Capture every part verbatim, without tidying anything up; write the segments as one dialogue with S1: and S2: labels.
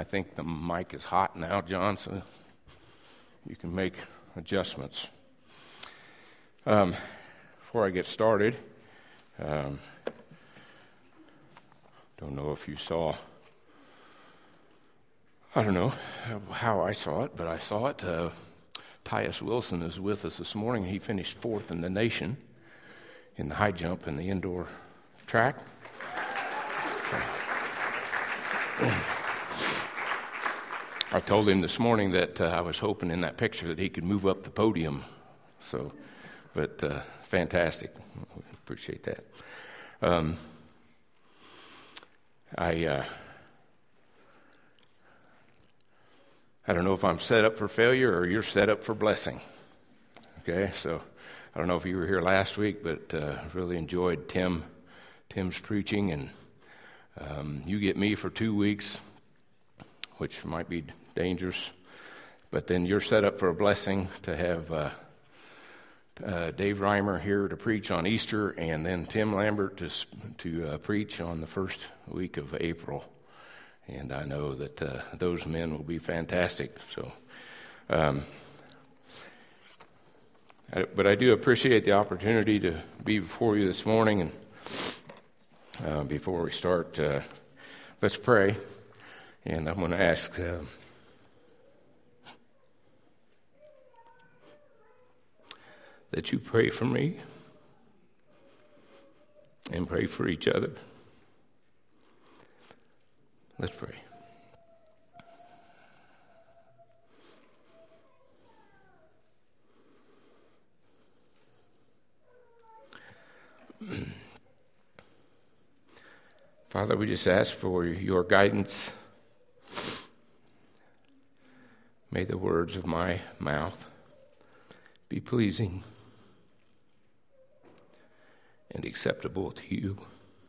S1: think the mic is hot now, John, so you can make adjustments. Um, before I get started, um, don't know if you saw, I don't know how I saw it, but I saw it. Uh, Tyus Wilson is with us this morning. He finished fourth in the nation in the high jump in the indoor track. I told him this morning that uh, I was hoping in that picture that he could move up the podium. So, but uh, fantastic. Appreciate that. Um, I uh, I don't know if I'm set up for failure or you're set up for blessing. Okay, so I don't know if you were here last week, but uh, really enjoyed Tim Tim's preaching, and um, you get me for two weeks, which might be dangerous, but then you're set up for a blessing to have uh, uh, Dave Reimer here to preach on Easter, and then Tim Lambert to to uh, preach on the first week of April. And I know that uh, those men will be fantastic. So, um, I, but I do appreciate the opportunity to be before you this morning. And uh, before we start, uh, let's pray. And I'm going to ask uh, that you pray for me and pray for each other. Let's pray. Father, we just ask for your guidance. May the words of my mouth be pleasing and acceptable to you.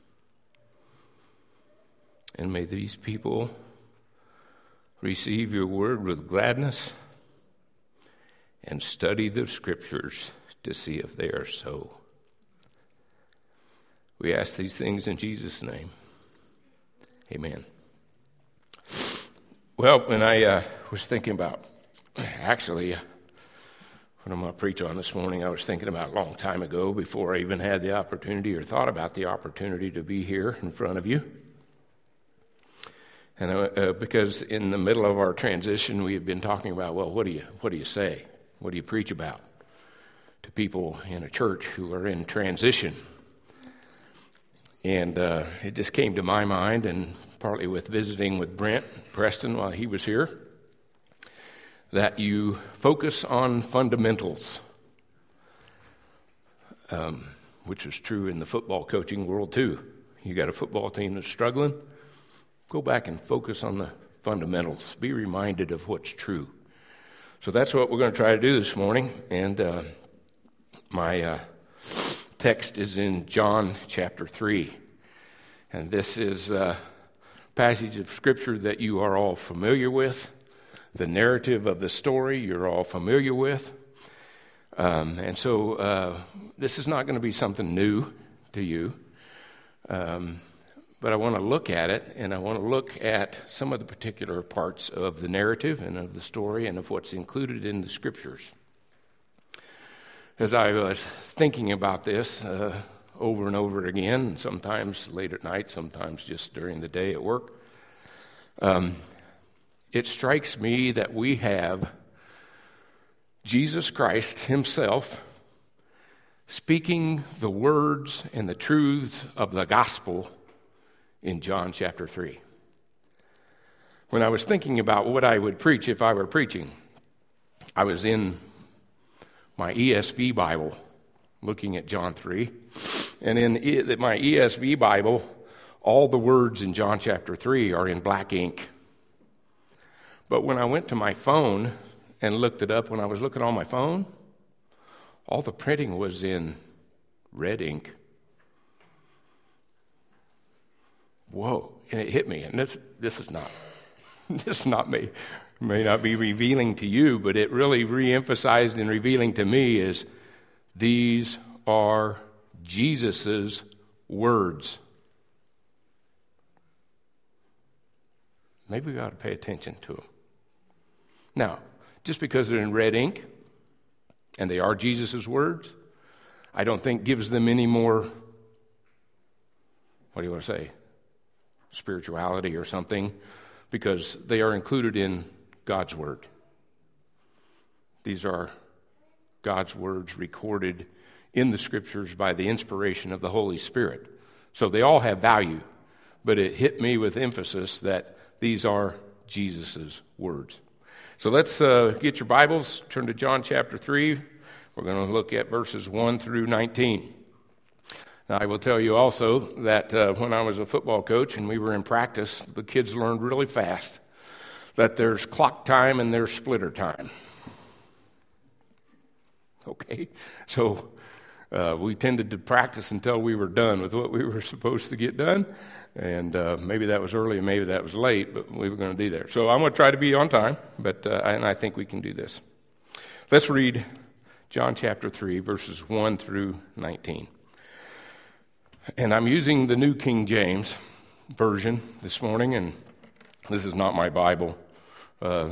S1: And may these people receive your word with gladness and study the scriptures to see if they are so. We ask these things in Jesus' name. Amen. Well, when I uh, was thinking about, actually, uh, what I'm going to preach on this morning, I was thinking about a long time ago before I even had the opportunity or thought about the opportunity to be here in front of you. And uh, because in the middle of our transition, we have been talking about, well, what do you what do you say? What do you preach about to people in a church who are in transition? And uh, it just came to my mind, and partly with visiting with Brent Preston while he was here, that you focus on fundamentals, um, which is true in the football coaching world too. You got a football team that's struggling. Go back and focus on the fundamentals. Be reminded of what's true. So that's what we're going to try to do this morning. And uh, my uh, text is in John chapter three. And this is a passage of Scripture that you are all familiar with. The narrative of the story you're all familiar with. Um, and so uh, this is not going to be something new to you. Um But I want to look at it, and I want to look at some of the particular parts of the narrative and of the story and of what's included in the Scriptures. As I was thinking about this uh, over and over again, sometimes late at night, sometimes just during the day at work, um, it strikes me that we have Jesus Christ himself speaking the words and the truths of the gospel in John chapter three. When I was thinking about what I would preach if I were preaching, I was in my E S V Bible looking at John three. And in my E S V Bible, all the words in John chapter three are in black ink. But when I went to my phone and looked it up, when I was looking on my phone, all the printing was in red ink. Whoa, and it hit me, and this this is not, this is not me, may not be revealing to you, but it really re-emphasized and revealing to me is these are Jesus's words. maybe we ought to pay attention to them. Now, just because they're in red ink and they are Jesus' words, I don't think gives them any more, what do you want to say, spirituality or something, because they are included in God's word. These are God's words recorded in the scriptures by the inspiration of the Holy Spirit. So they all have value, but it hit me with emphasis that these are Jesus' words. So let's uh, get your Bibles, turn to John chapter three. We're going to look at verses one through nineteen. Now, I will tell you also that uh, when I was a football coach and we were in practice, the kids learned really fast that there's clock time and there's splitter time. Okay, so uh, we tended to practice until we were done with what we were supposed to get done. And uh, maybe that was early and maybe that was late, but we were going to be there. So I'm going to try to be on time, but uh, and I think we can do this. Let's read John chapter three, verses one through nineteen. And I'm using the New King James Version this morning, and this is not my Bible. Uh,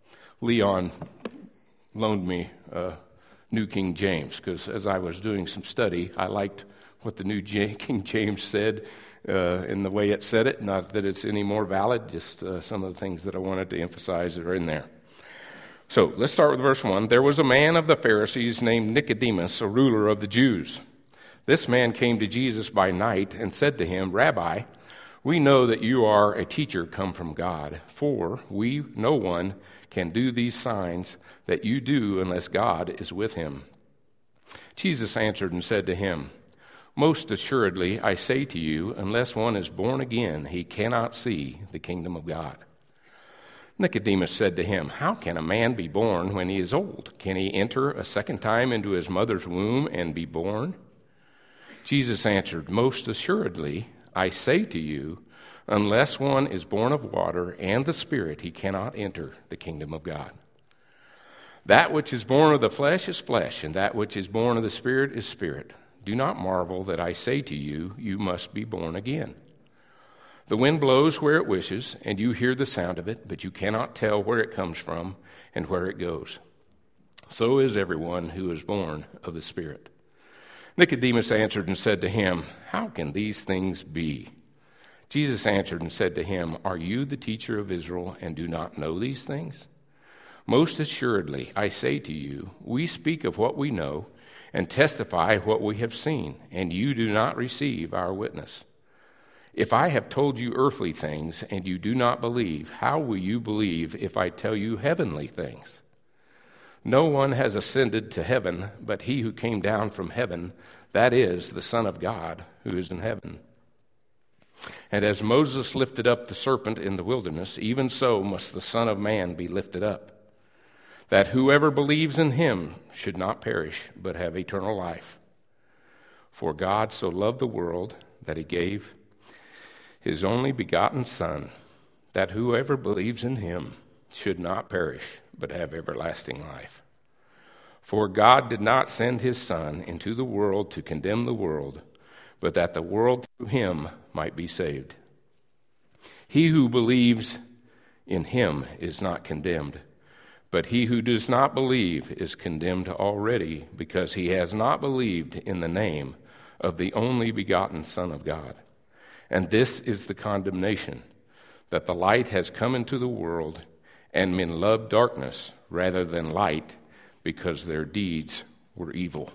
S1: Leon loaned me uh, New King James, because as I was doing some study, I liked what the New King James said uh, in the way it said it. Not that it's any more valid, just uh, some of the things that I wanted to emphasize that are in there. So let's start with verse one. There was a man of the Pharisees named Nicodemus, a ruler of the Jews. This man came to Jesus by night and said to him, Rabbi, we know that you are a teacher come from God, for we, no one, can do these signs that you do unless God is with him. Jesus answered and said to him, Most assuredly, I say to you, unless one is born again, he cannot see the kingdom of God. Nicodemus said to him, How can a man be born when he is old? Can he enter a second time into his mother's womb and be born? Jesus answered, Most assuredly, I say to you, unless one is born of water and the Spirit, he cannot enter the kingdom of God. That which is born of the flesh is flesh, and that which is born of the Spirit is spirit. Do not marvel that I say to you, you must be born again. The wind blows where it wishes, and you hear the sound of it, but you cannot tell where it comes from and where it goes. So is everyone who is born of the Spirit. Nicodemus answered and said to him, How can these things be? Jesus answered and said to him, Are you the teacher of Israel and do not know these things? Most assuredly, I say to you, we speak of what we know and testify what we have seen, and you do not receive our witness. If I have told you earthly things and you do not believe, how will you believe if I tell you heavenly things? No one has ascended to heaven but he who came down from heaven, that is, the Son of God who is in heaven. And as Moses lifted up the serpent in the wilderness, even so must the Son of Man be lifted up, that whoever believes in him should not perish, but have eternal life. For God so loved the world that he gave his only begotten Son, that whoever believes in him should not perish, but have everlasting life. For God did not send his Son into the world to condemn the world, but that the world through him might be saved. He who believes in him is not condemned, but he who does not believe is condemned already, because he has not believed in the name of the only begotten Son of God. And this is the condemnation, that the light has come into the world, and men love darkness rather than light, because their deeds were evil.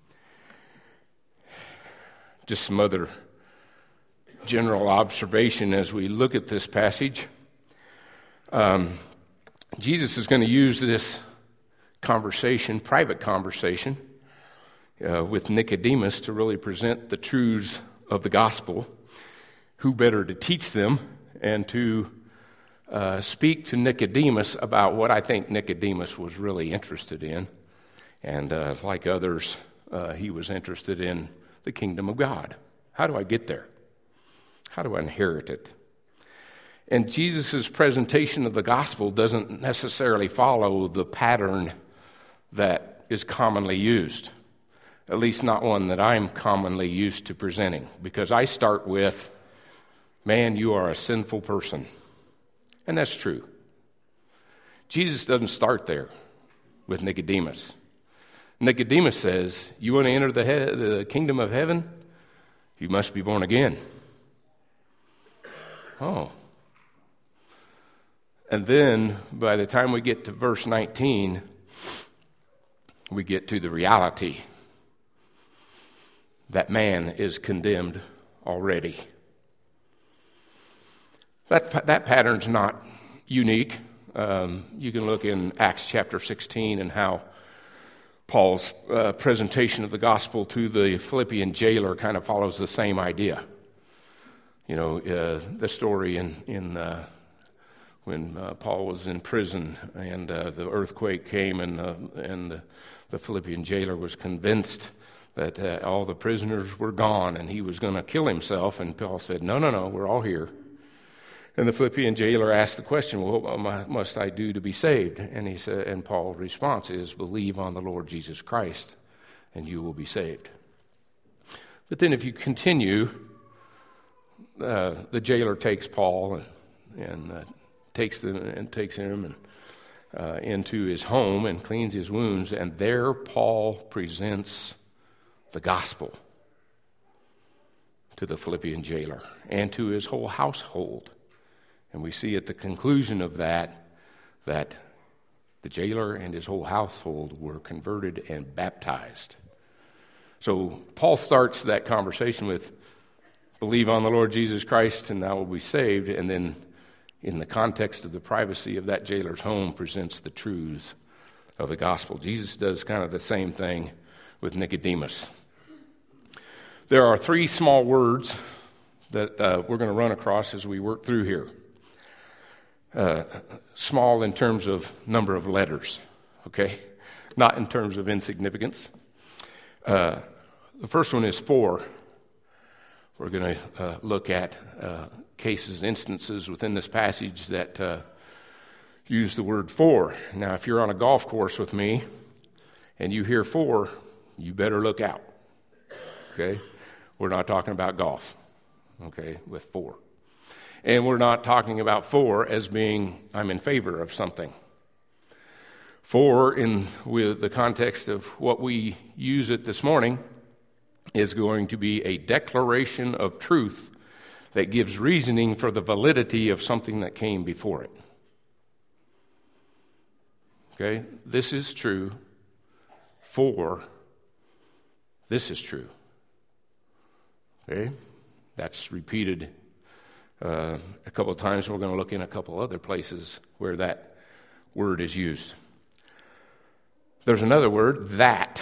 S1: Just some other general observation as we look at this passage. Um, Jesus is going to use this conversation, private conversation, uh, with Nicodemus to really present the truths of the gospel. Who better to teach them and to uh, speak to Nicodemus about what I think Nicodemus was really interested in. And uh, like others, uh, he was interested in the kingdom of God. How do I get there? How do I inherit it? And Jesus' presentation of the gospel doesn't necessarily follow the pattern that is commonly used, at least not one that I'm commonly used to presenting, because I start with, man, you are a sinful person, And that's true. Jesus doesn't start there with Nicodemus. Nicodemus says, you want to enter the, he- the kingdom of heaven? You must be born again. Oh. And then, by the time we get to verse nineteen, we get to the reality. That man is condemned already. That, that pattern's not unique. Um, you can look in Acts chapter sixteen and how Paul's uh, presentation of the gospel to the Philippian jailer kind of follows the same idea. You know, uh, the story in, in uh, when uh, Paul was in prison and uh, the earthquake came and, uh, and the, the Philippian jailer was convinced that uh, all the prisoners were gone and he was going to kill himself. And Paul said, no, no, no, we're all here. And the Philippian jailer asked the question, well, what must I do to be saved? And he said, and Paul's response is, believe on the Lord Jesus Christ, and you will be saved. But then if you continue, uh, the jailer takes Paul and, and uh, takes them and takes him and, uh, into his home and cleans his wounds, and there Paul presents the gospel to the Philippian jailer and to his whole household. And we see at the conclusion of that, that the jailer and his whole household were converted and baptized. So Paul starts that conversation with, believe on the Lord Jesus Christ and thou will be saved. And then in the context of the privacy of that jailer's home presents the truths of the gospel. Jesus does kind of the same thing with Nicodemus. There are three small words that uh, we're going to run across as we work through here. Uh, small in terms of number of letters, okay? Not in terms of insignificance. Uh, the first one is for. We're going to uh, look at uh, cases, instances within this passage that uh, use the word for. Now, if you're on a golf course with me and you hear for, you better look out, okay? We're not talking about golf, okay, with for. And we're not talking about for as being, I'm in favor of something. For, in with the context of what we use it this morning, is going to be a declaration of truth that gives reasoning for the validity of something that came before it. Okay? This is true. For, this is true. Okay? That's repeated Uh, a couple of times. We're going to look in a couple other places where that word is used. There's another word, that.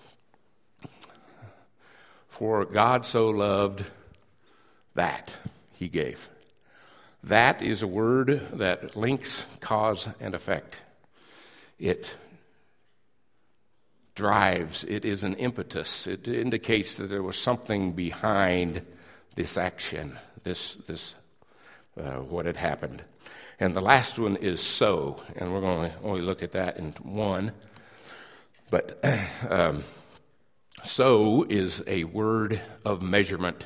S1: For God so loved that he gave. That is a word that links cause and effect. It drives, it is an impetus. It indicates that there was something behind this action, this this uh, what had happened. And the last one is so, and we're going to only look at that in one. But um, so is a word of measurement.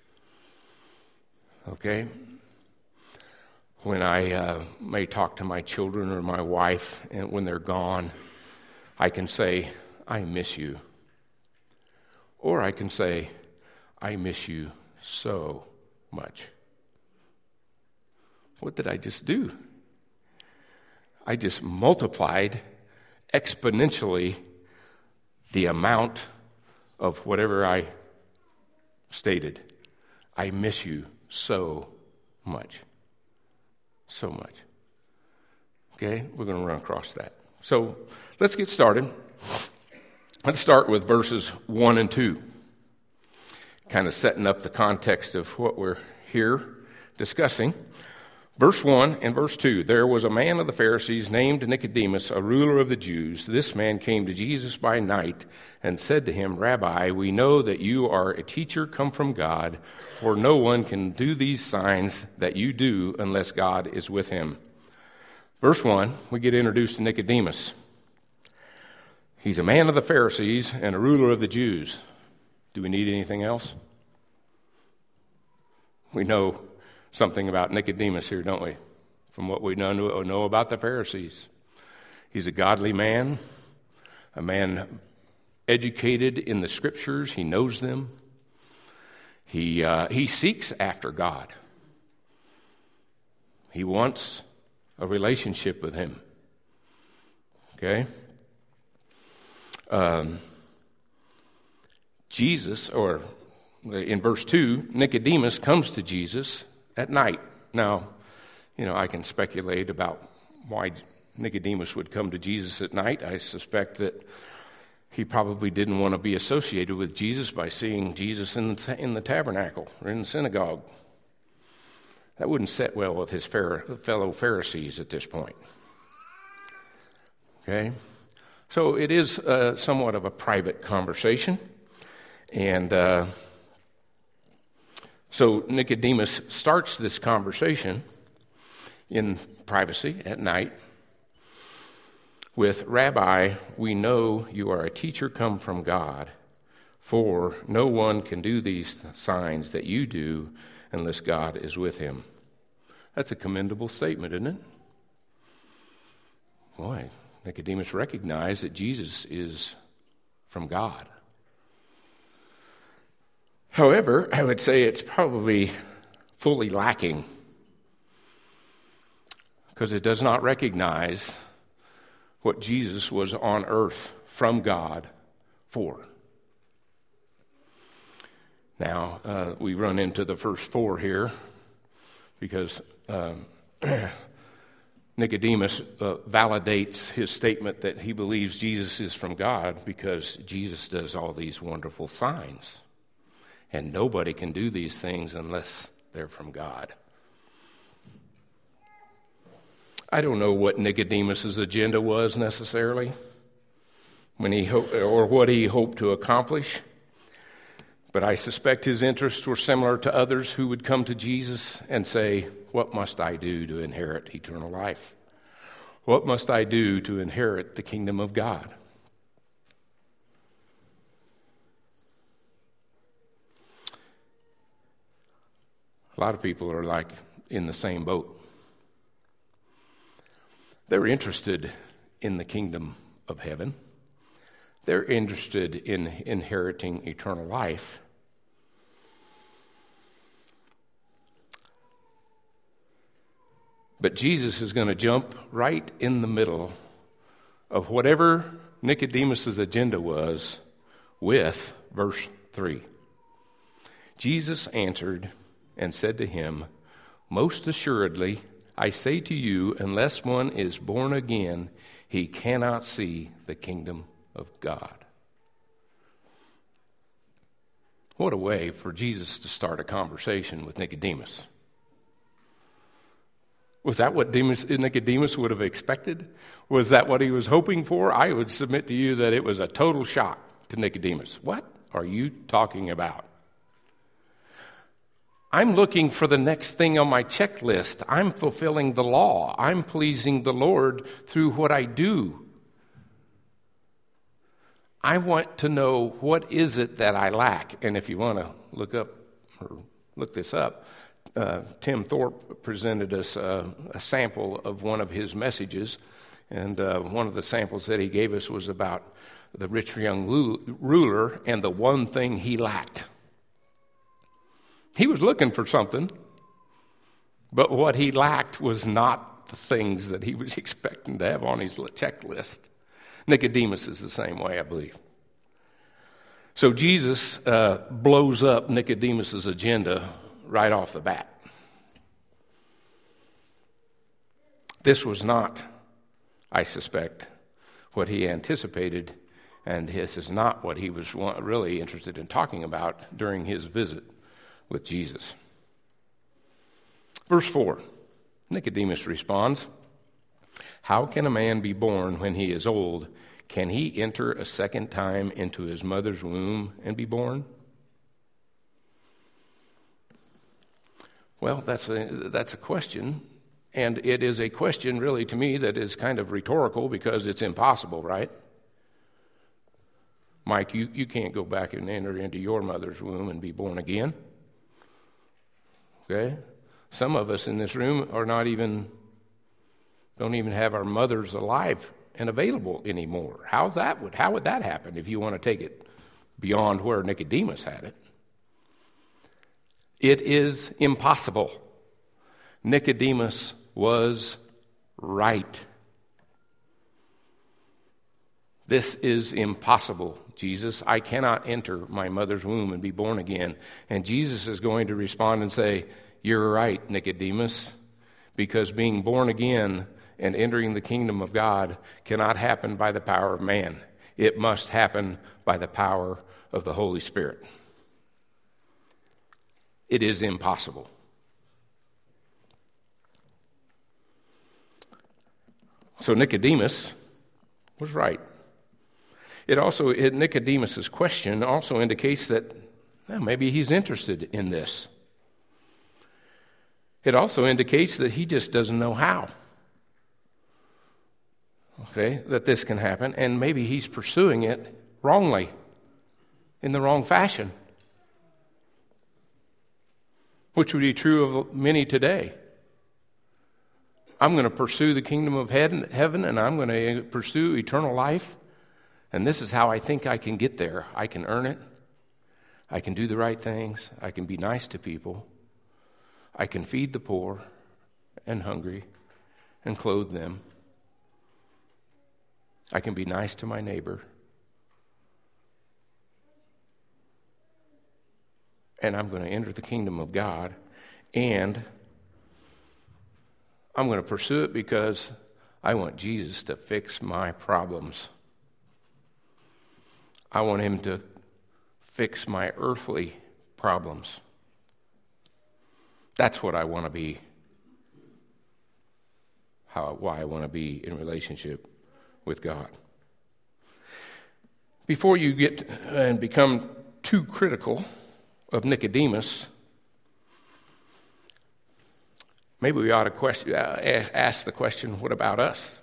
S1: Okay? When I uh, may talk to my children or my wife, and when they're gone, I can say, I miss you. Or I can say, I miss you so much. What did I just do? I just multiplied exponentially the amount of whatever I stated. I miss you so much. So much. Okay, we're going to run across that. So let's get started. Let's start with verses one and two. Kind of setting up the context of what we're here discussing. Verse one and verse two, there was a man of the Pharisees named Nicodemus, a ruler of the Jews. This man came to Jesus by night and said to him, Rabbi, we know that you are a teacher come from God, for no one can do these signs that you do unless God is with him. Verse one, we get introduced to Nicodemus. He's a man of the Pharisees and a ruler of the Jews. Do we need anything else? We know something about Nicodemus here, don't we? from what we know, know about the Pharisees. He's a godly man, a man educated in the Scriptures. He knows them. He, uh, he seeks after God. He wants a relationship with him. Okay? Um, Jesus, or in verse two, Nicodemus comes to Jesus at night. Now, you know, I can speculate about why Nicodemus would come to Jesus at night. I suspect that he probably didn't want to be associated with Jesus by seeing Jesus in the, in the tabernacle or in the synagogue. That wouldn't sit well with his fellow Pharisees at this point. Okay? So it is uh, somewhat of a private conversation. And uh, so Nicodemus starts this conversation in privacy at night with, "Rabbi, we know you are a teacher come from God, for no one can do these signs that you do unless God is with him." That's a commendable statement, isn't it? Boy, Nicodemus recognized that Jesus is from God. However, I would say it's probably fully lacking because it does not recognize what Jesus was on earth from God for. Now, uh, we run into the first four here because um, Nicodemus uh, validates his statement that he believes Jesus is from God because Jesus does all these wonderful signs. And nobody can do these things unless they're from God. I don't know what Nicodemus's agenda was necessarily when he ho- or what he hoped to accomplish. But I suspect his interests were similar to others who would come to Jesus and say, "What must I do to inherit eternal life? What must I do to inherit the kingdom of God?" A lot of people are like in the same boat. They're interested in the kingdom of heaven. They're interested in inheriting eternal life. But Jesus is going to jump right in the middle of whatever Nicodemus's agenda was with verse three. Jesus answered and said to him, "Most assuredly, I say to you, unless one is born again, he cannot see the kingdom of God." What a way for Jesus to start a conversation with Nicodemus. Was that what Nicodemus would have expected? Was that what he was hoping for? I would submit to you that it was a total shock to Nicodemus. What are you talking about? I'm looking for the next thing on my checklist. I'm fulfilling the law. I'm pleasing the Lord through what I do. I want to know what is it that I lack. And if you want to look up or look this up, uh, Tim Thorpe presented us uh, a sample of one of his messages. And uh, one of the samples that he gave us was about the rich young ruler and the one thing he lacked. He was looking for something, but what he lacked was not the things that he was expecting to have on his checklist. Nicodemus is the same way, I believe. So Jesus uh, blows up Nicodemus's agenda right off the bat. This was not, I suspect, what he anticipated, and this is not what he was really interested in talking about during his visit with Jesus. Verse four, Nicodemus responds, "How can a man be born when he is old? Can he enter a second time into his mother's womb and be born?" Well, that's a, that's a question, and it is a question really to me that is kind of rhetorical because it's impossible, right? Mike, you, you can't go back and enter into your mother's womb and be born again. Okay? Some of us in this room are not even Don't even have our mothers alive and available anymore. How's that? Would, how would that happen if you want to take it beyond where Nicodemus had it? It is impossible. Nicodemus was right. This is impossible, Jesus. I cannot enter my mother's womb and be born again. And Jesus is going to respond and say, you're right, Nicodemus, because being born again and entering the kingdom of God cannot happen by the power of man. It must happen by the power of the Holy Spirit. It is impossible. So Nicodemus was right. It also, Nicodemus's question also indicates that well, maybe he's interested in this. It also indicates that he just doesn't know how. Okay, that this can happen, and maybe he's pursuing it wrongly, in the wrong fashion, which would be true of many today. I'm going to pursue the kingdom of heaven, and I'm going to pursue eternal life. And this is how I think I can get there. I can earn it. I can do the right things. I can be nice to people. I can feed the poor and hungry and clothe them. I can be nice to my neighbor. And I'm going to enter the kingdom of God. And I'm going to pursue it because I want Jesus to fix my problems. I want him to fix my earthly problems. That's what I want to be, how, why I want to be in relationship with God. Before you get and become too critical of Nicodemus, maybe we ought to question, ask the question, what about us?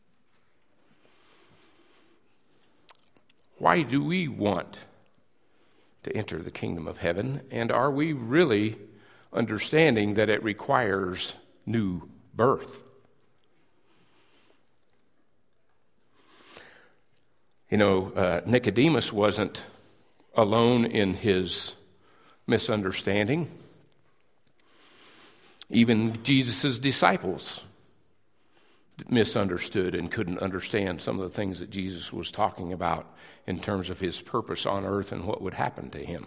S1: Why do we want to enter the kingdom of heaven? And are we really understanding that it requires new birth? You know, uh, Nicodemus wasn't alone in his misunderstanding. Even Jesus' disciples misunderstood and couldn't understand some of the things that Jesus was talking about in terms of his purpose on earth and what would happen to him.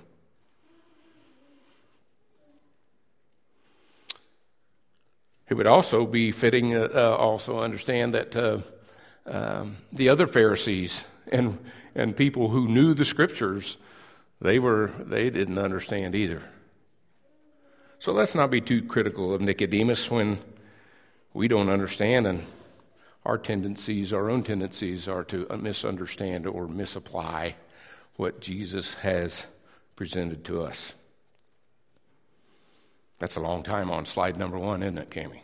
S1: It would also be fitting uh, uh, also understand that uh, um, the other Pharisees and and people who knew the scriptures, they were they didn't understand either. So let's not be too critical of Nicodemus when we don't understand, and our tendencies, our own tendencies, are to misunderstand or misapply what Jesus has presented to us. That's a long time on slide number one, isn't it, Cami?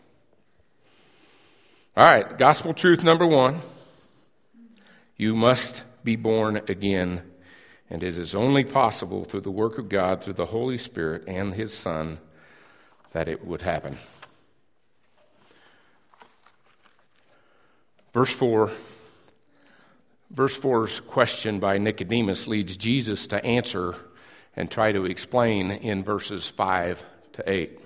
S1: All right, gospel truth number one. You must be born again, and it is only possible through the work of God, through the Holy Spirit and His Son, that it would happen. Verse four, verse four's question by Nicodemus leads Jesus to answer and try to explain in verses five to eight.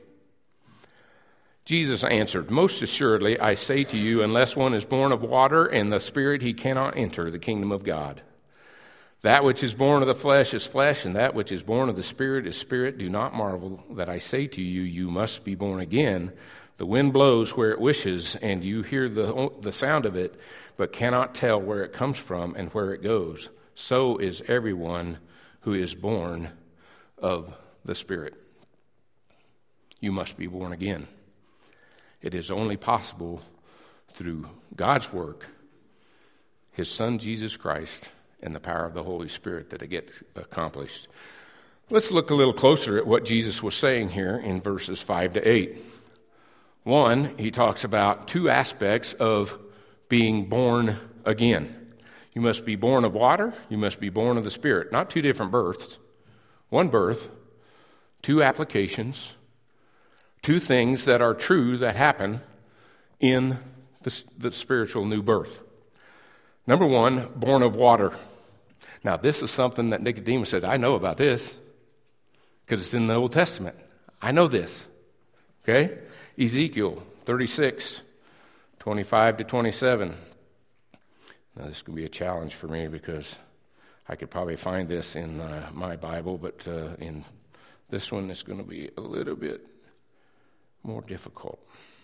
S1: Jesus answered, "Most assuredly, I say to you, unless one is born of water and the Spirit, he cannot enter the kingdom of God. That which is born of the flesh is flesh, and that which is born of the Spirit is spirit. Do not marvel that I say to you, you must be born again. The wind blows where it wishes, and you hear the, the sound of it, but cannot tell where it comes from and where it goes. So is everyone who is born of the Spirit." You must be born again. It is only possible through God's work, His Son Jesus Christ, and the power of the Holy Spirit that it gets accomplished. Let's look a little closer at what Jesus was saying here in verses five to eight. One, he talks about two aspects of being born again. You must be born of water, you must be born of the Spirit. Not two different births. One birth, two applications, two things that are true that happen in the, the spiritual new birth. Number one, born of water. Now, this is something that Nicodemus said, I know about this because it's in the Old Testament. I know this. Okay? Ezekiel thirty-six, twenty-five to twenty-seven. Now, this is going to be a challenge for me because I could probably find this in uh, my Bible, but uh, in this one, it's going to be a little bit more difficult.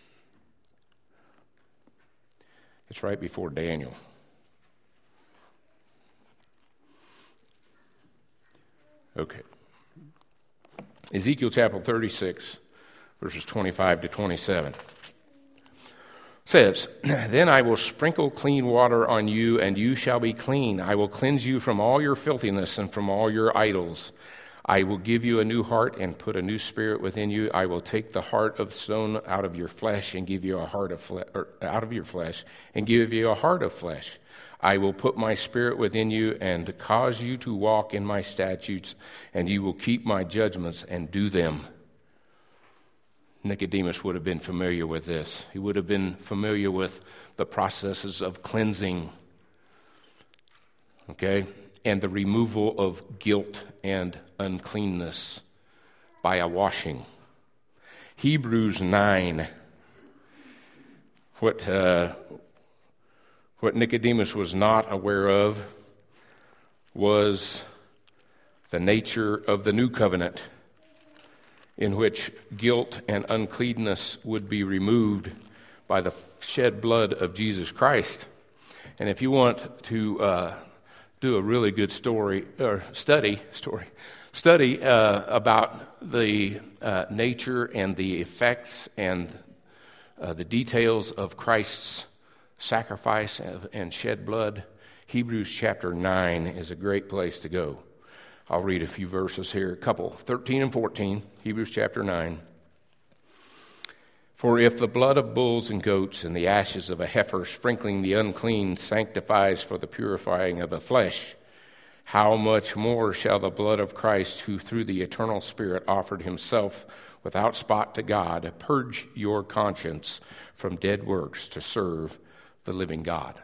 S1: It's right before Daniel. Okay. Ezekiel chapter thirty-six, verses twenty-five to twenty-seven. Says, Then I will sprinkle clean water on you, and you shall be clean. I will cleanse you from all your filthiness and from all your idols. I will give you a new heart and put a new spirit within you. I will take the heart of stone out of your flesh and give you a heart of fle- or out of your flesh and give you a heart of flesh. I will put my spirit within you and cause you to walk in my statutes, and you will keep my judgments and do them. Nicodemus would have been familiar with this. He would have been familiar with the processes of cleansing, okay, and the removal of guilt and uncleanness by a washing. Hebrews nine, what uh, what Nicodemus was not aware of was the nature of the new covenant, in which guilt and uncleanness would be removed by the shed blood of Jesus Christ. And if you want to uh, do a really good story or study story study uh, about the uh, nature and the effects and uh, the details of Christ's sacrifice and shed blood, Hebrews chapter nine is a great place to go. I'll read a few verses here, a couple, thirteen and fourteen, Hebrews chapter nine. For if the blood of bulls and goats and the ashes of a heifer sprinkling the unclean sanctifies for the purifying of the flesh, how much more shall the blood of Christ, who through the eternal Spirit offered himself without spot to God, purge your conscience from dead works to serve the living God.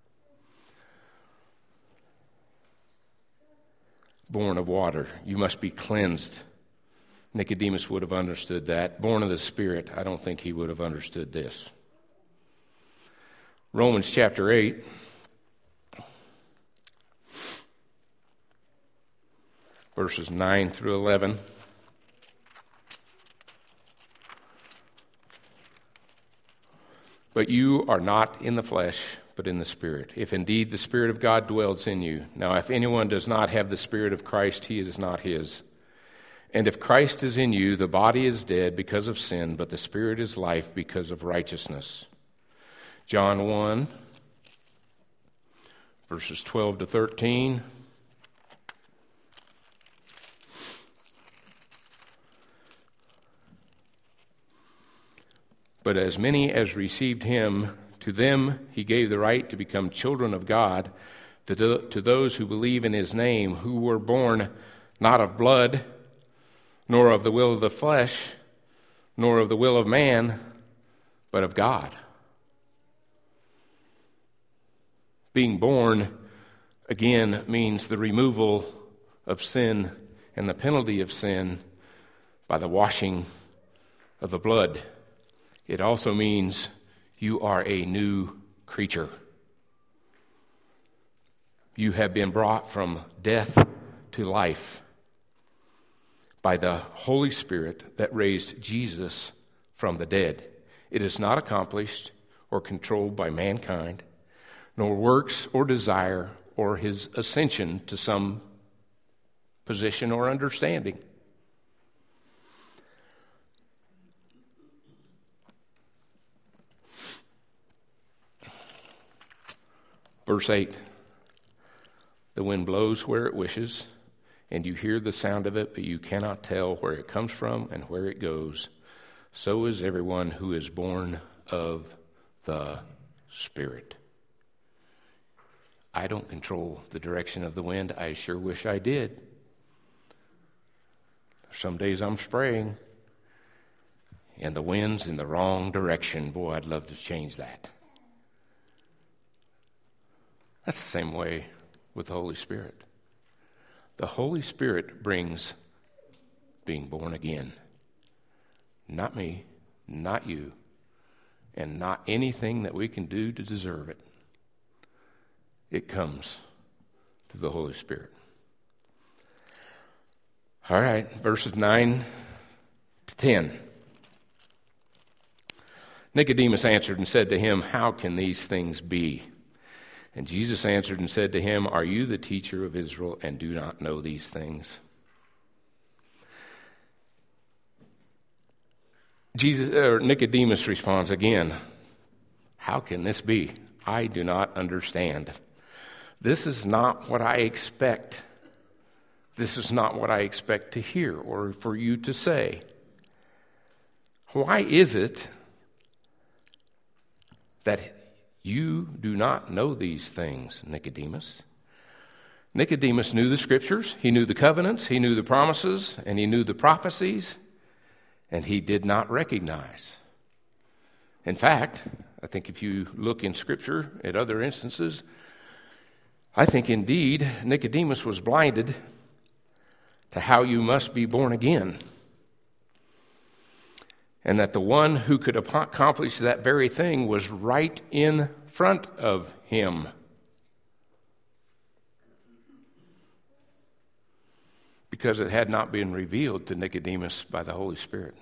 S1: Born of water, you must be cleansed. Nicodemus would have understood that. Born of the Spirit, I don't think he would have understood this. Romans chapter eight. Verses nine through eleven. But you are not in the flesh, but in the Spirit, if indeed the Spirit of God dwells in you. Now, if anyone does not have the Spirit of Christ, he is not his. And if Christ is in you, the body is dead because of sin, but the Spirit is life because of righteousness. John one, verses twelve to thirteen. But as many as received him, to them he gave the right to become children of God, to, do, to those who believe in his name, who were born not of blood, nor of the will of the flesh, nor of the will of man, but of God. Being born, again, means the removal of sin and the penalty of sin by the washing of the blood. It also means you are a new creature. You have been brought from death to life by the Holy Spirit that raised Jesus from the dead. It is not accomplished or controlled by mankind, nor works or desire or his ascension to some position or understanding. Verse eight, the wind blows where it wishes, and you hear the sound of it, but you cannot tell where it comes from and where it goes. So is everyone who is born of the Spirit. I don't control the direction of the wind. I sure wish I did. Some days I'm spraying, and the wind's in the wrong direction. Boy, I'd love to change that. That's the same way with the Holy Spirit. The Holy Spirit brings being born again. Not me, not you, and not anything that we can do to deserve it. It comes through the Holy Spirit. All right, verses nine to ten. Nicodemus answered and said to him, "How can these things be?" And Jesus answered and said to him, "Are you the teacher of Israel and do not know these things?" Jesus, or Nicodemus responds again, "How can this be? I do not understand. This is not what I expect. This is not what I expect to hear or for you to say. Why is it that you do not know these things, Nicodemus?" Nicodemus knew the Scriptures, he knew the covenants, he knew the promises, and he knew the prophecies, and he did not recognize. In fact, I think if you look in Scripture at other instances, I think indeed Nicodemus was blinded to how you must be born again, and that the one who could accomplish that very thing was right in front of him. Because it had not been revealed to Nicodemus by the Holy Spirit.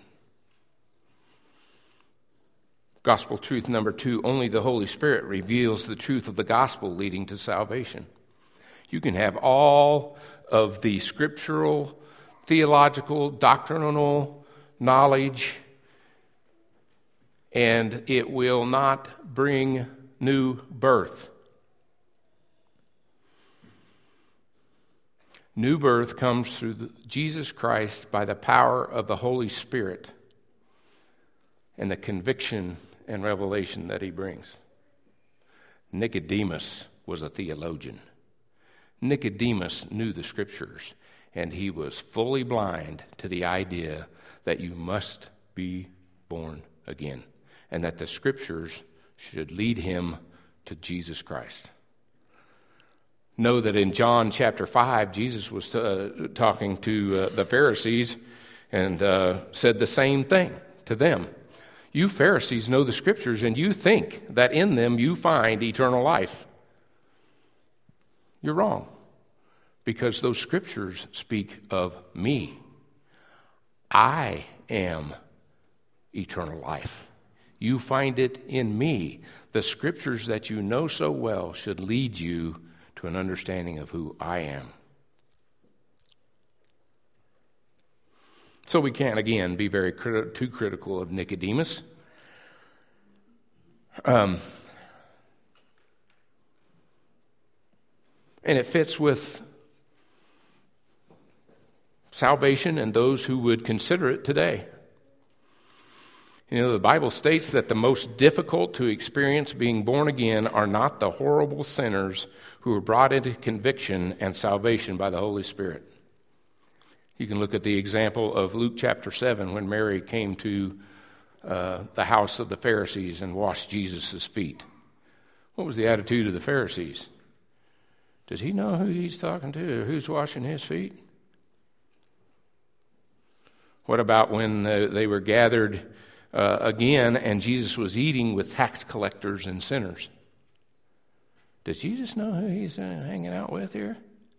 S1: Gospel truth number two, only the Holy Spirit reveals the truth of the gospel leading to salvation. You can have all of the scriptural, theological, doctrinal knowledge, and it will not bring new birth. New birth comes through the, Jesus Christ by the power of the Holy Spirit and the conviction and revelation that he brings. Nicodemus was a theologian. Nicodemus knew the Scriptures, and he was fully blind to the idea that you must be born again, and that the Scriptures should lead him to Jesus Christ. Know that in John chapter five, Jesus was uh, talking to uh, the Pharisees and uh, said the same thing to them. You Pharisees know the Scriptures, and you think that in them you find eternal life. You're wrong, because those Scriptures speak of me. I am eternal life. You find it in me. The Scriptures that you know so well should lead you to an understanding of who I am. So we can't, again, be very crit- too critical of Nicodemus. Um, and it fits with salvation and those who would consider it today. You know, the Bible states that the most difficult to experience being born again are not the horrible sinners who are brought into conviction and salvation by the Holy Spirit. You can look at the example of Luke chapter seven when Mary came to uh, the house of the Pharisees and washed Jesus' feet. What was the attitude of the Pharisees? Does he know who he's talking to or who's washing his feet? What about when uh, they were gathered uh, again and Jesus was eating with tax collectors and sinners? Does Jesus know who he's uh, hanging out with here?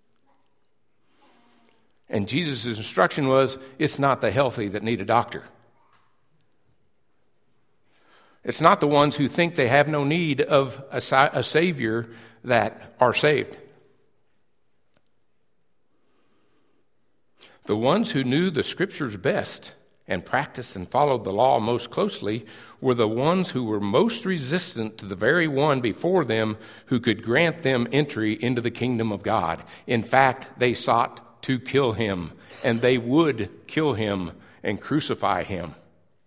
S1: And Jesus' instruction was, it's not the healthy that need a doctor. It's not the ones who think they have no need of a, a Savior that are saved. The ones who knew the Scriptures best and practiced and followed the law most closely were the ones who were most resistant to the very one before them who could grant them entry into the kingdom of God. In fact, they sought to kill him, and they would kill him and crucify him.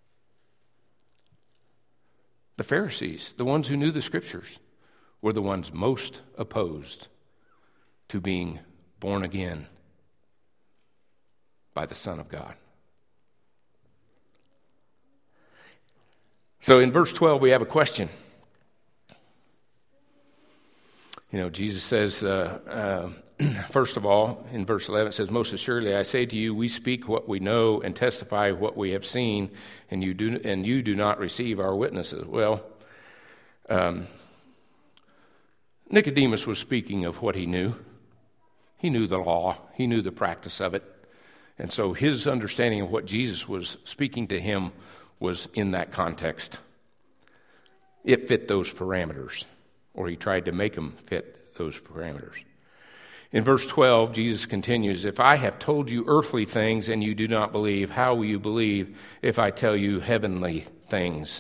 S1: The Pharisees, the ones who knew the Scriptures, were the ones most opposed to being born again by the Son of God. So in verse twelve, we have a question. You know, Jesus says, uh, uh, first of all, in verse eleven, it says, "Most assuredly I say to you, we speak what we know and testify what we have seen, and you do and you do not receive our witnesses." Well, um, Nicodemus was speaking of what he knew. He knew the law. He knew the practice of it. And so his understanding of what Jesus was speaking to him was in that context. It fit those parameters, or he tried to make them fit those parameters. In verse twelve, Jesus continues, "If I have told you earthly things and you do not believe, how will you believe if I tell you heavenly things?"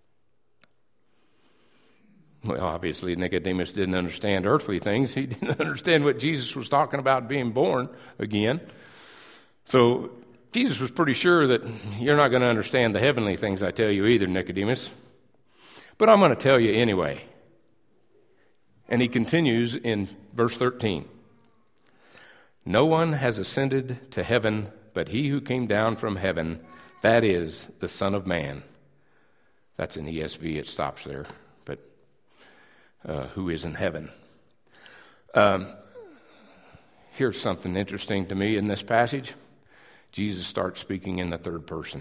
S1: Well, obviously, Nicodemus didn't understand earthly things. He didn't understand what Jesus was talking about, being born again. So Jesus was pretty sure that you're not going to understand the heavenly things I tell you either, Nicodemus. But I'm going to tell you anyway. And he continues in verse thirteen. "No one has ascended to heaven but he who came down from heaven, that is, the Son of Man." That's in E S V, it stops there. But uh, who is in heaven? Um, here's something interesting to me in this passage. Jesus starts speaking in the third person.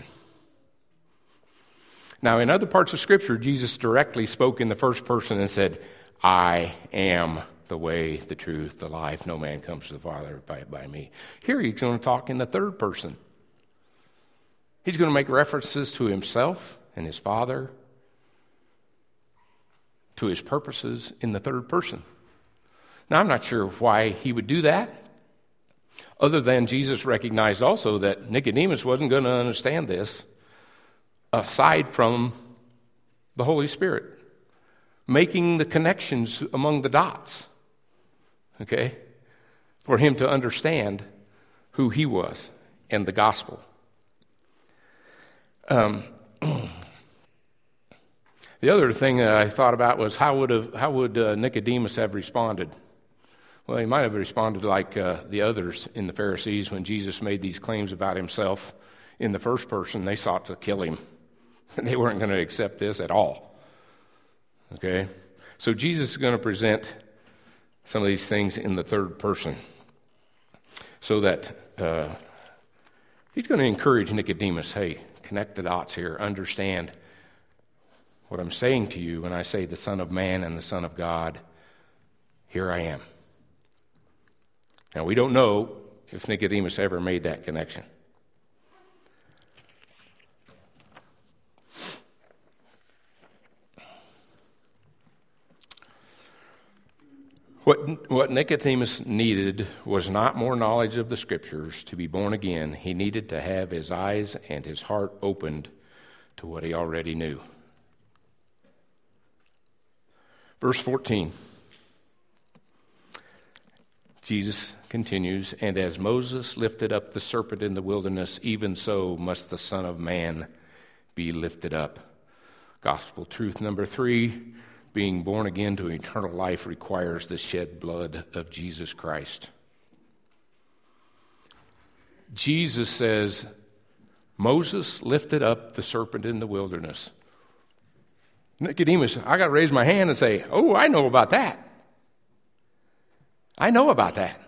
S1: Now, in other parts of Scripture, Jesus directly spoke in the first person and said, "I am the way, the truth, the life. No man comes to the Father by, by me." Here he's going to talk in the third person. He's going to make references to himself and his Father, to his purposes in the third person. Now, I'm not sure why he would do that, other than Jesus recognized also that Nicodemus wasn't going to understand this aside from the Holy Spirit making the connections among the dots, okay, for him to understand who he was and the gospel. Um, the other thing that I thought about was how would have, how would uh, Nicodemus have responded? Well, he might have responded like uh, the others in the Pharisees when Jesus made these claims about himself in the first person. They sought to kill him. They weren't going to accept this at all. Okay? So Jesus is going to present some of these things in the third person so that uh, he's going to encourage Nicodemus, hey, connect the dots here, understand what I'm saying to you when I say the Son of Man and the Son of God. Here I am. Now, we don't know if Nicodemus ever made that connection. What, what Nicodemus needed was not more knowledge of the Scriptures to be born again. He needed to have his eyes and his heart opened to what he already knew. Verse fourteen. Jesus continues, "And as Moses lifted up the serpent in the wilderness, even so must the Son of Man be lifted up." Gospel truth number three. Being born again to eternal life requires the shed blood of Jesus Christ. Jesus says, Moses lifted up the serpent in the wilderness. Nicodemus, I got to raise my hand and say, oh, I know about that. I know about that.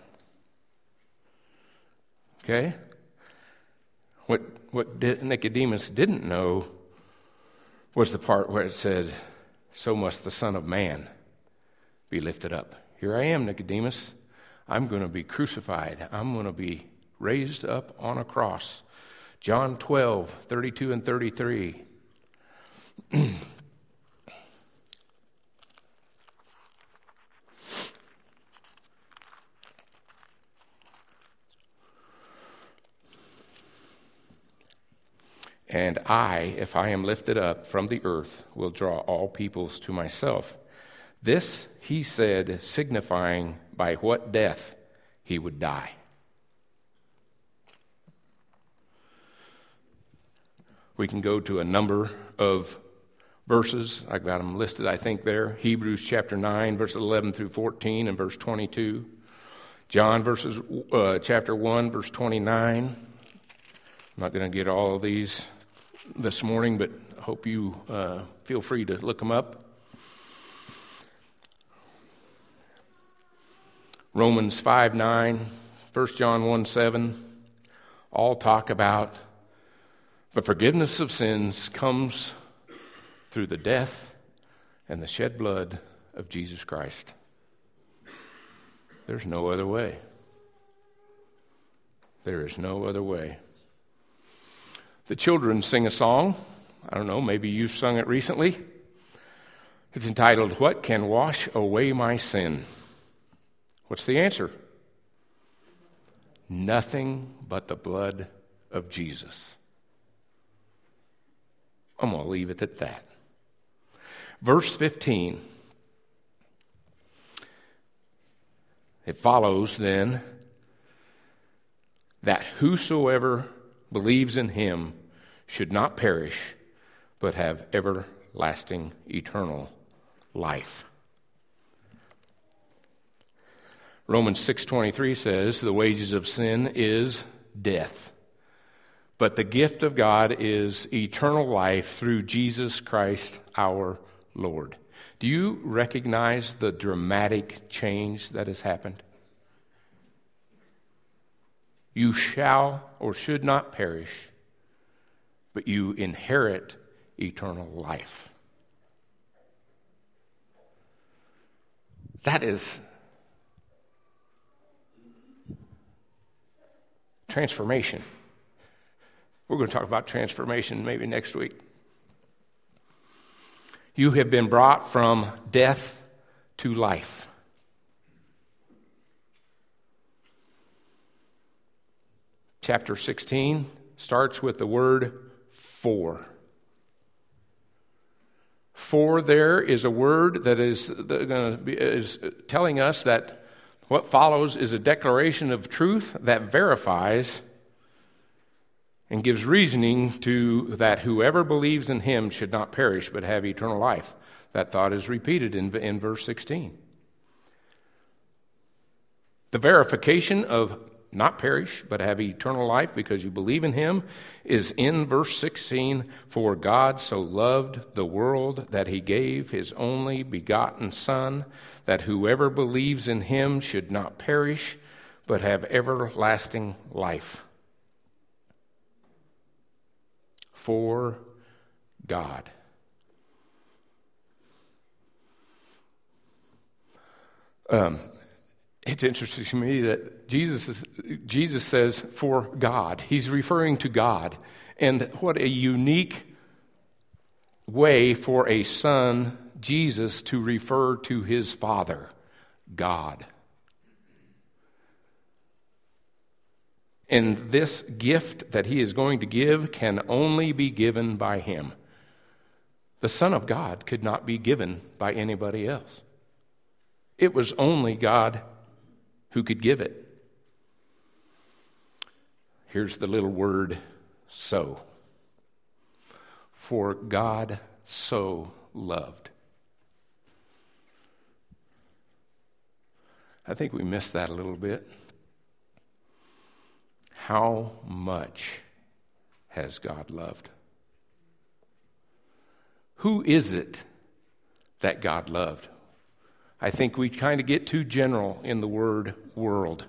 S1: Okay? What, what Nicodemus didn't know was the part where it said, so must the Son of Man be lifted up. Here I am, Nicodemus. I'm going to be crucified. I'm going to be raised up on a cross. John twelve, thirty-two and thirty-three. And I, if I am lifted up from the earth, will draw all peoples to myself. This he said, signifying by what death he would die. We can go to a number of verses. I've got them listed, I think, there. Hebrews chapter nine, verses eleven through fourteen, and verse twenty-two. John verses uh, chapter one, verse twenty-nine. I'm not going to get all of these this morning, but I hope you uh, feel free to look them up. Romans five nine, First John one seven, all talk about the forgiveness of sins comes through the death and the shed blood of Jesus Christ. There's no other way. There is no other way. The children sing a song. I don't know, maybe you've sung it recently. It's entitled, "What Can Wash Away My Sin?" What's the answer? Nothing but the blood of Jesus. I'm going to leave it at that. Verse fifteen. It follows then that whosoever believes in him should not perish, but have everlasting, eternal life. Romans six twenty-three says, the wages of sin is death, but the gift of God is eternal life through Jesus Christ our Lord. Do you recognize the dramatic change that has happened? You shall or should not perish, but you inherit eternal life. That is transformation. We're going to talk about transformation maybe next week. You have been brought from death to life. Chapter sixteen starts with the word for. For there is a word that is, going to be, is telling us that what follows is a declaration of truth that verifies and gives reasoning to that whoever believes in him should not perish but have eternal life. That thought is repeated in, in verse sixteen. The verification of not perish but have eternal life because you believe in him is in verse sixteen. For God so loved the world that he gave his only begotten Son, that whoever believes in him should not perish but have everlasting life. For God. Um, it's interesting to me that Jesus is, Jesus says, for God. He's referring to God. And what a unique way for a son, Jesus, to refer to his Father, God. And this gift that he is going to give can only be given by him. The Son of God could not be given by anybody else. It was only God who could give it. Here's the little word, so. For God so loved. I think we missed that a little bit. How much has God loved? Who is it that God loved? I think we kind of get too general in the word world.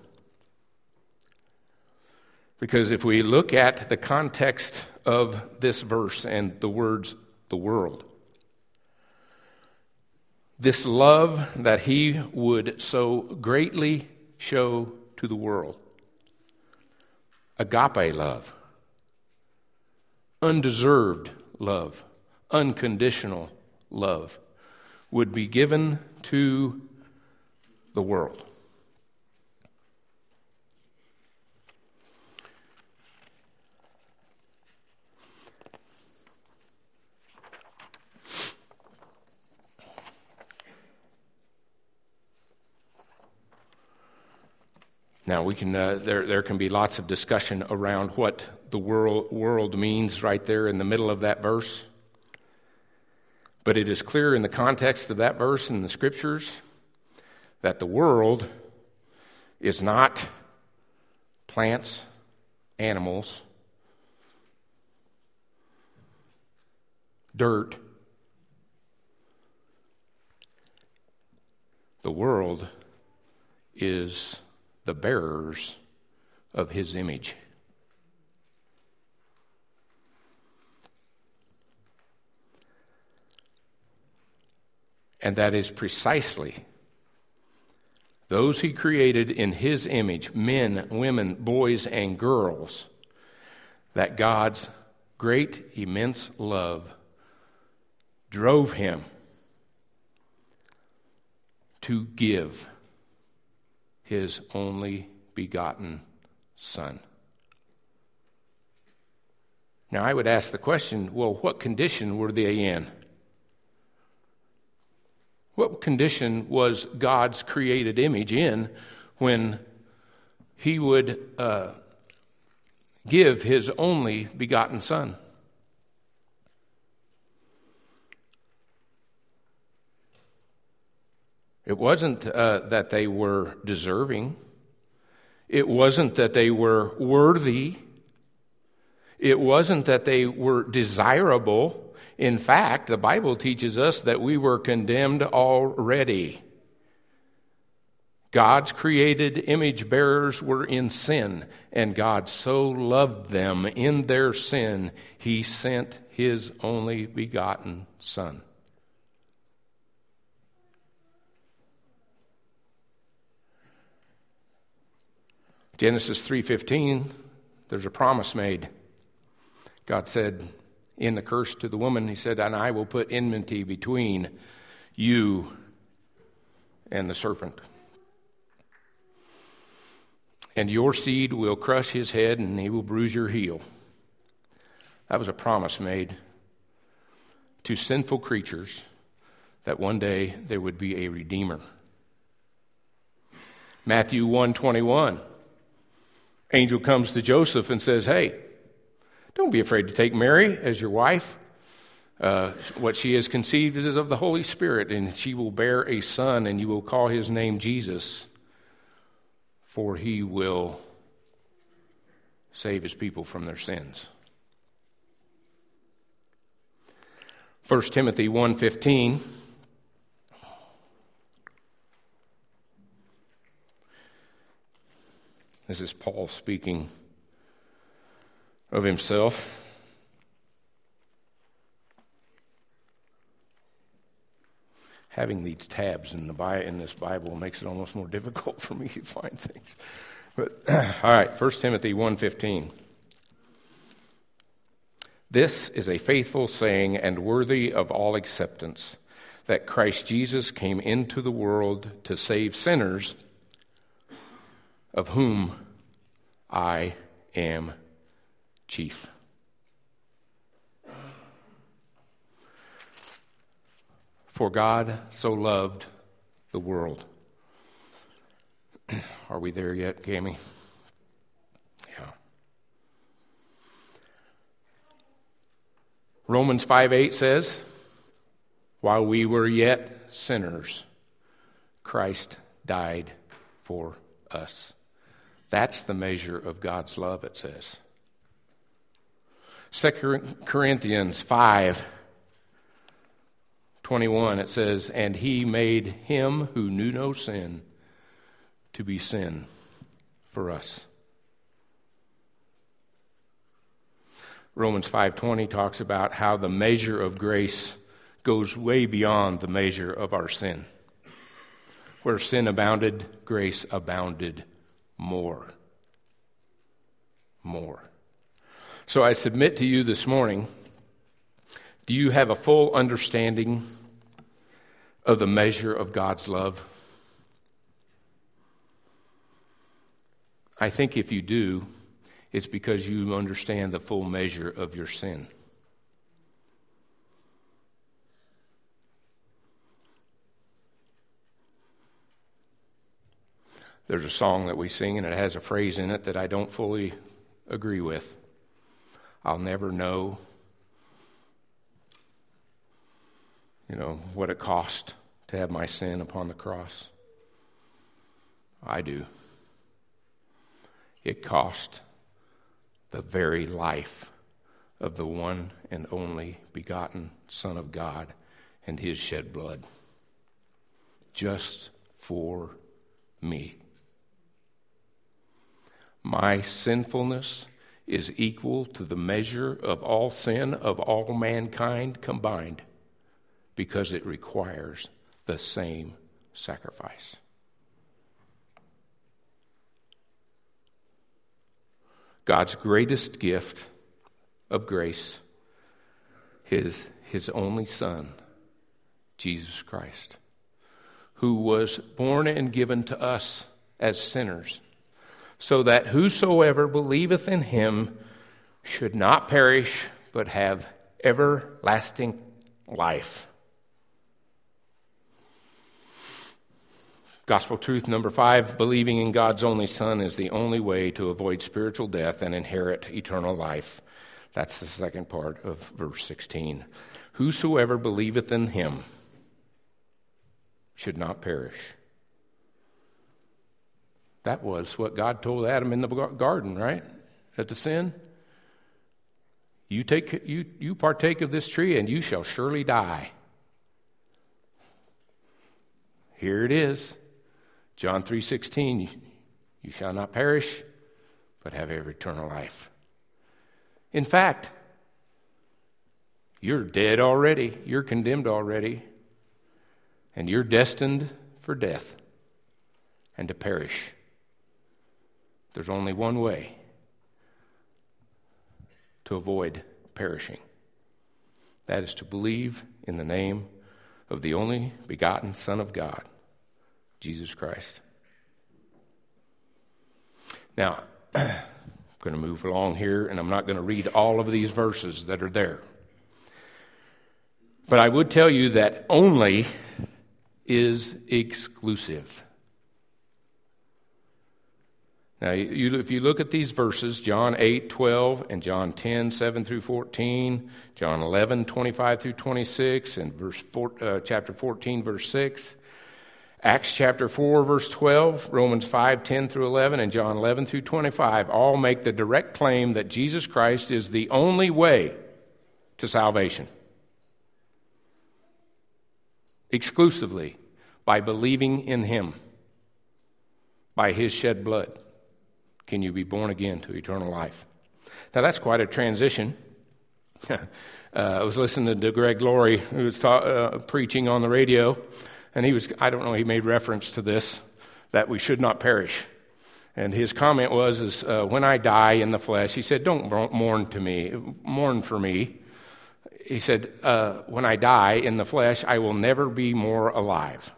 S1: Because if we look at the context of this verse and the words, the world, this love that he would so greatly show to the world, agape love, undeserved love, unconditional love, would be given to the world. Now, we can uh, there there can be lots of discussion around what the world world means right there in the middle of that verse. But it is clear in the context of that verse in the scriptures that the world is not plants, animals, dirt. The world is the bearers of his image. And that is precisely those he created in his image, men, women, boys, and girls, that God's great, immense love drove him to give his only begotten Son. Now, I would ask the question, well, what condition were they in? What condition was God's created image in when he would uh, give his only begotten Son? It wasn't uh, that they were deserving. It wasn't that they were worthy. It wasn't that they were desirable. In fact, the Bible teaches us that we were condemned already. God's created image bearers were in sin, and God so loved them in their sin, he sent his only begotten Son. Genesis three fifteen, there's a promise made. God said in the curse to the woman, he said, and I will put enmity between you and the serpent. And your seed will crush his head, and he will bruise your heel. That was a promise made to sinful creatures that one day there would be a Redeemer. Matthew one twenty-one. Angel comes to Joseph and says, hey, don't be afraid to take Mary as your wife. Uh, what she has conceived is of the Holy Spirit, and she will bear a son, and you will call his name Jesus, for he will save his people from their sins. First Timothy one fifteen. This is Paul speaking of himself. Having these tabs in the Bi- in this Bible makes it almost more difficult for me to find things. But all right, First Timothy one fifteen. This is a faithful saying and worthy of all acceptance, that Christ Jesus came into the world to save sinners, of whom I am chief. For God so loved the world. Are we there yet, Cami? Yeah. Romans five eight says, while we were yet sinners, Christ died for us. That's the measure of God's love, it says. Second Corinthians five twenty-one, it says, and he made him who knew no sin to be sin for us. Romans five twenty talks about how the measure of grace goes way beyond the measure of our sin. Where sin abounded, grace abounded more. More. So I submit to you this morning, do you have a full understanding of the measure of God's love? I think if you do, it's because you understand the full measure of your sin. There's a song that we sing, and it has a phrase in it that I don't fully agree with. I'll never know, you know, what it cost to have my sin upon the cross. I do. It cost the very life of the one and only begotten Son of God and his shed blood. Just for me. My sinfulness is equal to the measure of all sin of all mankind combined, because it requires the same sacrifice. God's greatest gift of grace, his, his only Son, Jesus Christ, who was born and given to us as sinners, so that whosoever believeth in him should not perish, but have everlasting life. Gospel truth number five, believing in God's only Son is the only way to avoid spiritual death and inherit eternal life. That's the second part of verse sixteen. Whosoever believeth in him should not perish. That was what God told Adam in the garden, right? At the sin. You take you you partake of this tree and you shall surely die. Here it is. John three sixteen, you shall not perish, but have eternal life. In fact, you're dead already. You're condemned already. And you're destined for death and to perish. There's only one way to avoid perishing. That is to believe in the name of the only begotten Son of God, Jesus Christ. Now, I'm going to move along here, and I'm not going to read all of these verses that are there. But I would tell you that only is exclusive. Now, you, if you look at these verses, John eight twelve and John ten seven through fourteen, John eleven twenty-five through twenty-six, and verse four, uh, chapter fourteen, verse six, Acts chapter four, verse twelve, Romans five ten through eleven, and John eleven through twenty-five all make the direct claim that Jesus Christ is the only way to salvation. Exclusively by believing in him, by his shed blood, can you be born again to eternal life. Now that's quite a transition. uh, I was listening to Greg Laurie, who was ta- uh, preaching on the radio, and he was, I don't know, he made reference to this, that we should not perish. And his comment was, is, uh, when I die in the flesh, he said, don't mourn to me, mourn for me. He said, uh, when I die in the flesh, I will never be more alive.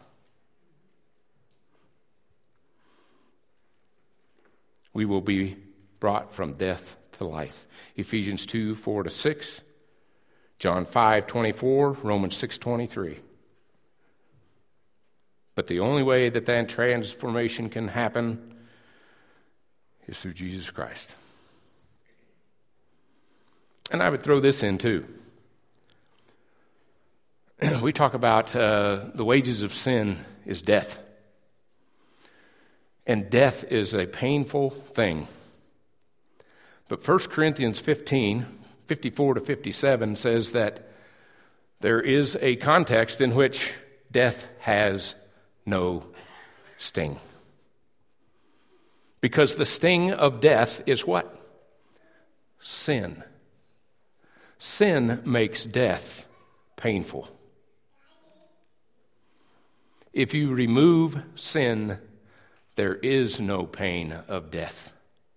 S1: We will be brought from death to life. Ephesians two, four to six, John five, twenty-four, Romans six, twenty-three. But the only way that that transformation can happen is through Jesus Christ. And I would throw this in too. We talk about uh, the wages of sin is death. And death is a painful thing. But First Corinthians fifteen, fifty-four to fifty-seven says that there is a context in which death has no sting. Because the sting of death is what? Sin. Sin makes death painful. If you remove sin, there is no pain of death.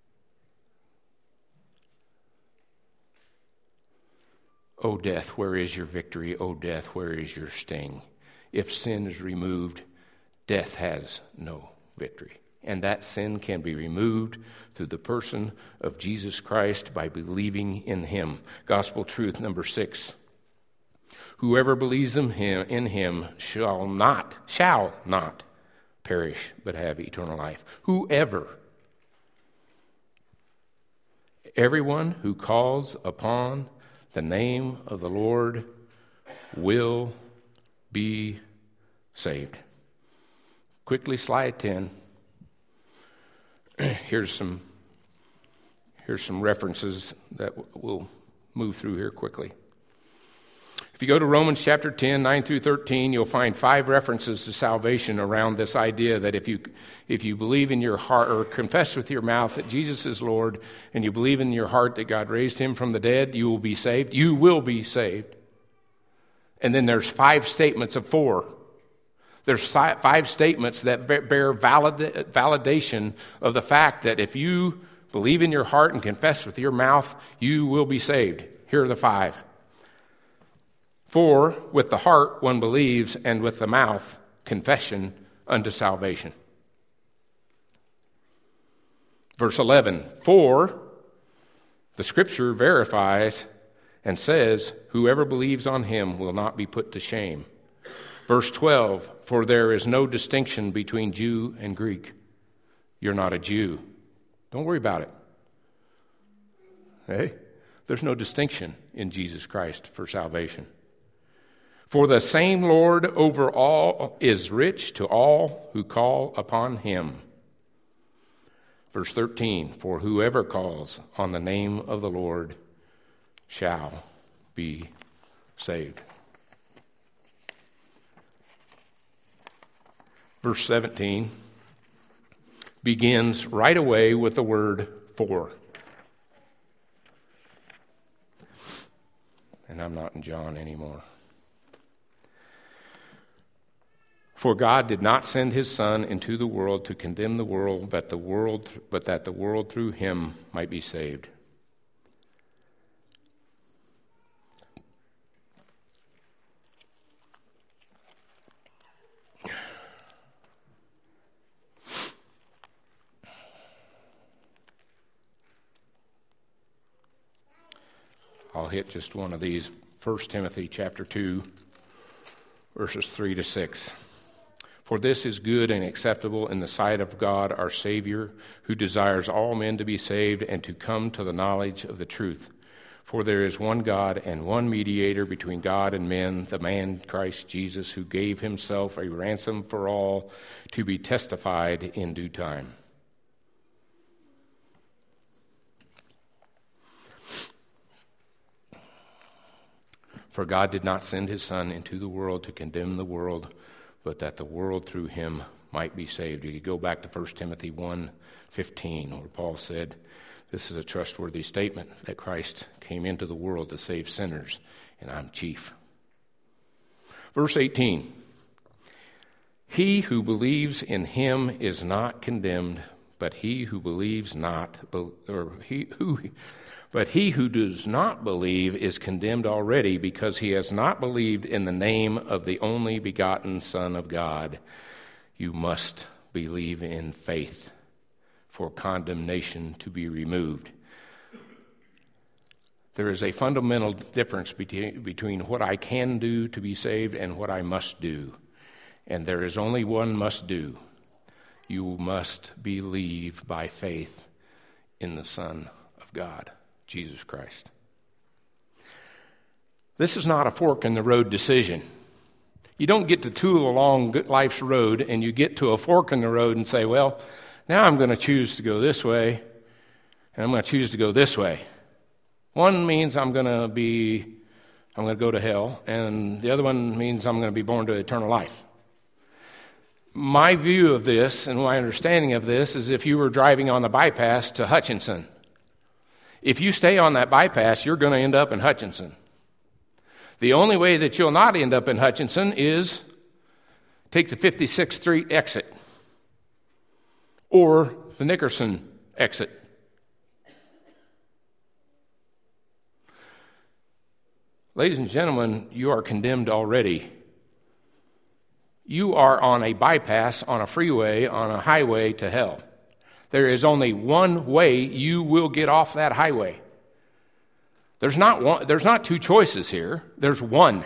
S1: O death, where is your victory? O death, where is your sting? If sin is removed, death has no victory. And that sin can be removed through the person of Jesus Christ by believing in him. Gospel truth number six. Whoever believes in him, in him shall not, shall not perish, but have eternal life. Whoever. Everyone who calls upon the name of the Lord will be saved. Quickly, slide ten. Here's some, here's some references that we'll move through here quickly. If you go to Romans chapter ten, nine through thirteen, you'll find five references to salvation around this idea that if you if you believe in your heart or confess with your mouth that Jesus is Lord and you believe in your heart that God raised him from the dead, you will be saved. You will be saved. And then there's five statements of four. There's five statements that bear valid, validation of the fact that if you believe in your heart and confess with your mouth, you will be saved. Here are the five. For with the heart one believes, and with the mouth confession unto salvation. Verse eleven, for the Scripture verifies and says, whoever believes on him will not be put to shame. Verse twelve, for there is no distinction between Jew and Greek. You're not a Jew. Don't worry about it. Hey, there's no distinction in Jesus Christ for salvation. For the same Lord over all is rich to all who call upon him. Verse thirteen, for whoever calls on the name of the Lord shall be saved. Verse seventeen begins right away with the word for. And I'm not in John anymore. For God did not send his Son into the world to condemn the world, but the world, but that the world through him might be saved. I'll hit just one of these. First Timothy chapter two, verses three to six. For this is good and acceptable in the sight of God our Savior, who desires all men to be saved and to come to the knowledge of the truth. For there is one God and one mediator between God and men, the man Christ Jesus, who gave himself a ransom for all, to be testified in due time. For God did not send his Son into the world to condemn the world, but that the world through him might be saved. You could go back to First Timothy one fifteen, where Paul said, this is a trustworthy statement, that Christ came into the world to save sinners, and I'm chief. Verse eighteen, he who believes in him is not condemned, but he who believes not, or he who... But he who does not believe is condemned already, because he has not believed in the name of the only begotten Son of God. You must believe in faith for condemnation to be removed. There is a fundamental difference between, between what I can do to be saved and what I must do. And there is only one must do. You must believe by faith in the Son of God, Jesus Christ. This is not a fork in the road decision. You don't get to tool along life's road and you get to a fork in the road and say, well, now I'm going to choose to go this way and I'm going to choose to go this way. One means I'm going to be, I'm going to go to hell, and the other one means I'm going to be born to eternal life. My view of this and my understanding of this is if you were driving on the bypass to Hutchinson. If you stay on that bypass, you're going to end up in Hutchinson. The only way that you'll not end up in Hutchinson is take the fifty-sixth Street exit or the Nickerson exit. Ladies and gentlemen, you are condemned already. You are on a bypass, on a freeway, on a highway to hell. There is only one way you will get off that highway. There's not one, there's not two choices here. There's one.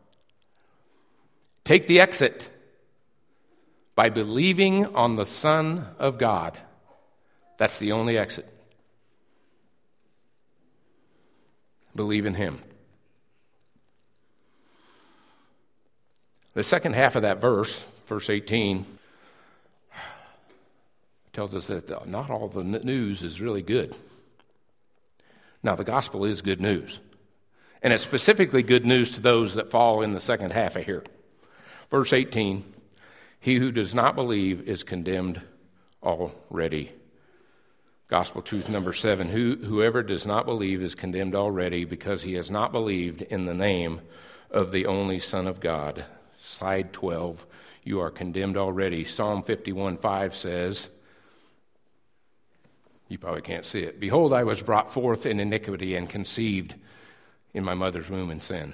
S1: Take the exit by believing on the Son of God. That's the only exit. Believe in him. The second half of that verse, verse eighteen, tells us that not all the news is really good. Now, the gospel is good news. And it's specifically good news to those that fall in the second half of here. Verse eighteen, he who does not believe is condemned already. Gospel truth number seven, who, whoever does not believe is condemned already because he has not believed in the name of the only Son of God. Slide twelve, you are condemned already. Psalm fifty-one five says, you probably can't see it, behold, I was brought forth in iniquity and conceived in my mother's womb in sin.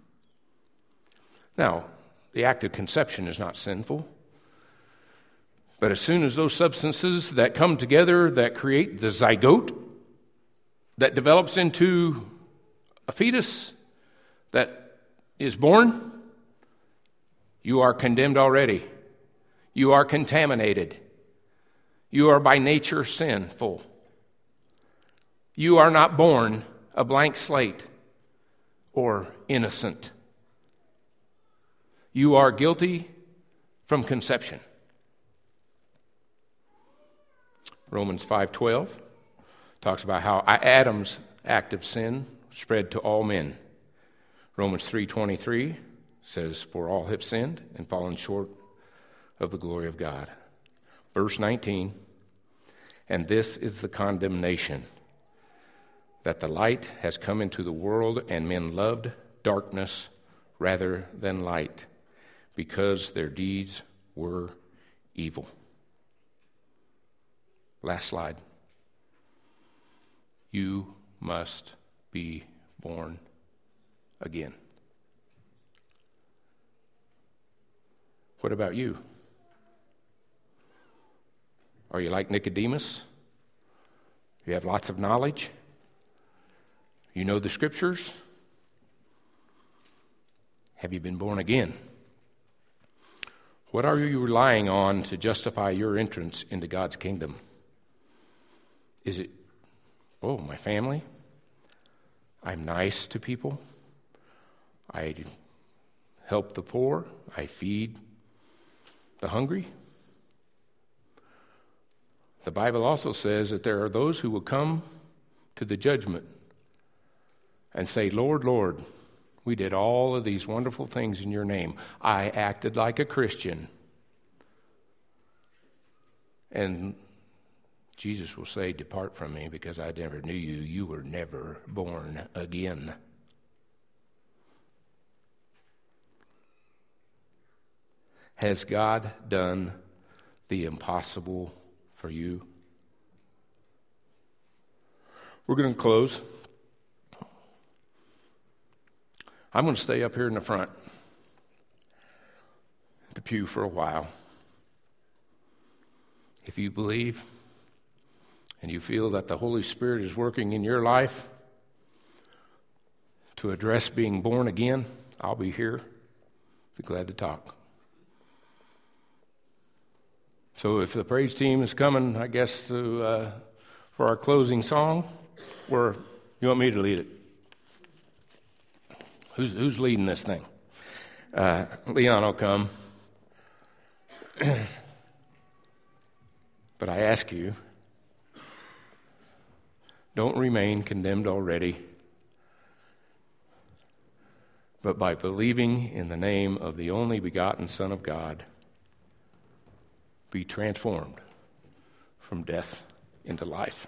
S1: Now, the act of conception is not sinful. But as soon as those substances that come together that create the zygote that develops into a fetus that is born, you are condemned already. You are contaminated. You are by nature sinful. You are not born a blank slate or innocent. You are guilty from conception. Romans five twelve talks about how Adam's act of sin spread to all men. Romans three twenty-three says, for all have sinned and fallen short of the glory of God. Verse nineteen, and this is the condemnation, that the light has come into the world, and men loved darkness rather than light, because their deeds were evil. Last slide. You must be born again. What about you? Are you like Nicodemus? You have lots of knowledge? You know the scriptures? Have you been born again? What are you relying on to justify your entrance into God's kingdom? Is it, oh, my family? I'm nice to people. I help the poor. I feed the hungry. The Bible also says that there are those who will come to the judgment and say, Lord, Lord, we did all of these wonderful things in your name. I acted like a Christian. And Jesus will say, depart from me, because I never knew you. You were never born again. Has God done the impossible for you? We're going to close. I'm going to stay up here in the front, at the pew, for a while. If you believe and you feel that the Holy Spirit is working in your life to address being born again, I'll be here. Be glad to talk. So if the praise team is coming, I guess, to uh, for our closing song, or you want me to lead it? Who's, who's leading this thing? Uh, Leon will come. But I ask you, don't remain condemned already, but by believing in the name of the only begotten Son of God, be transformed from death into life.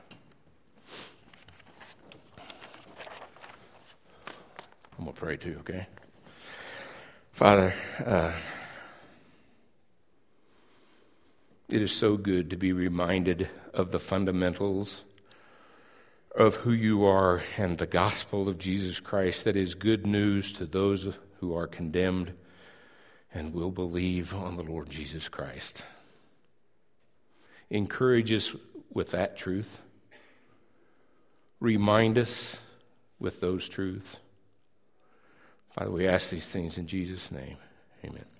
S1: I'm going to pray too, okay? Father, uh, it is so good to be reminded of the fundamentals of who you are and the gospel of Jesus Christ that is good news to those who are condemned and will believe on the Lord Jesus Christ. Encourage us with that truth. Remind us with those truths. Father, we ask these things in Jesus' name. Amen.